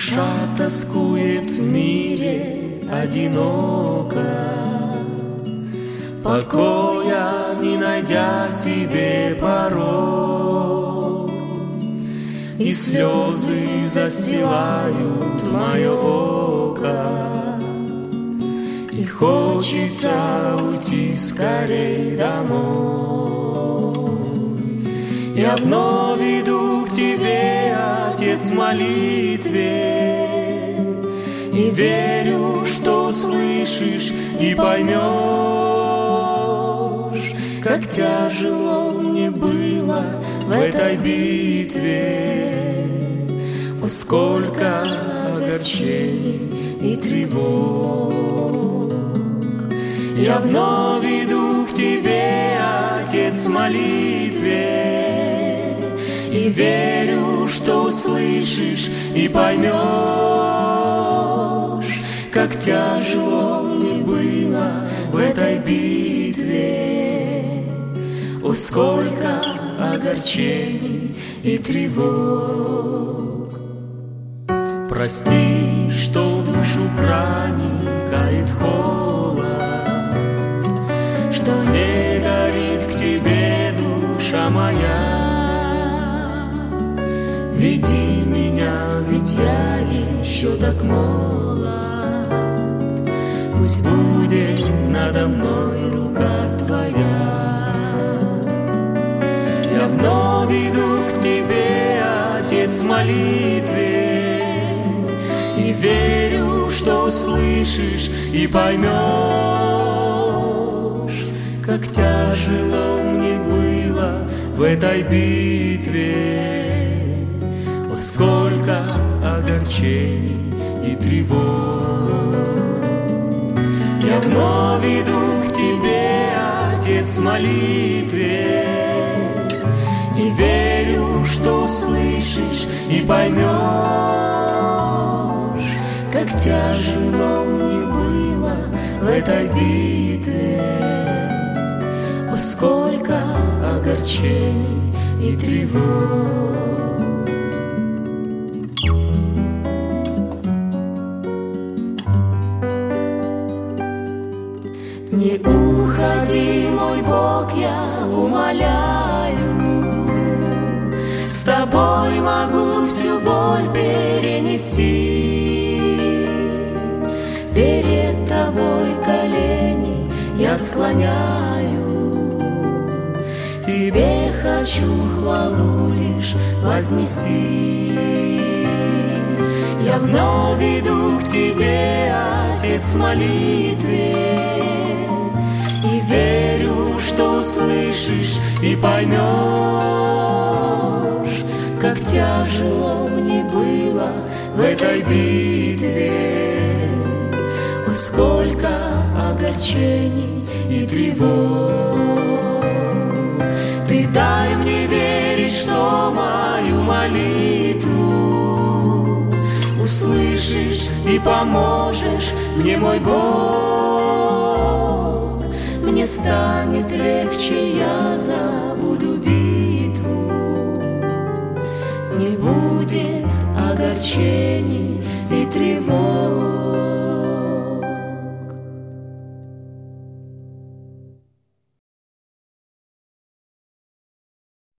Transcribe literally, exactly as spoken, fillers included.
Душа тоскует в мире одиноко, покоя не найдя себе порой, и слезы застилают мое око, и хочется уйти скорей домой. Я вновь иду к тебе, Отец, в молитве, и верю, что слышишь и поймешь, как тяжело мне было в этой битве. О, сколько огорчений и тревог. Я вновь иду к тебе, Отец, в молитве, и верю, что услышишь и поймешь, как тяжело мне было в этой битве. О, сколько огорчений и тревог. Прости, что в душу проникает холод, что не горит к тебе душа моя. Веди меня, ведь я еще так молод. Пусть будет надо мной рука твоя. Я вновь иду к тебе, Отец, в молитве, и верю, что услышишь и поймешь, как тяжело мне было в этой битве. О, сколько огорчений и тревог. Я вновь иду к тебе, Отец, в молитве, и верю, что услышишь и поймешь, как тяжело мне было в этой битве. О, сколько огорчений и тревог. Не уходи, мой Бог, я умоляю, с тобой могу всю боль перенести. Перед тобой колени я склоняю, тебе хочу хвалу лишь вознести. Я вновь иду к тебе, Отец, в молитве, и верю, что услышишь и поймешь, как тяжело мне было в этой битве. О, сколько огорчений и тревог. Ты дай мне верить, что мою молитву услышишь и поможешь мне, мой Бог. Мне станет легче, я забуду битву. Не будет огорчений и тревог.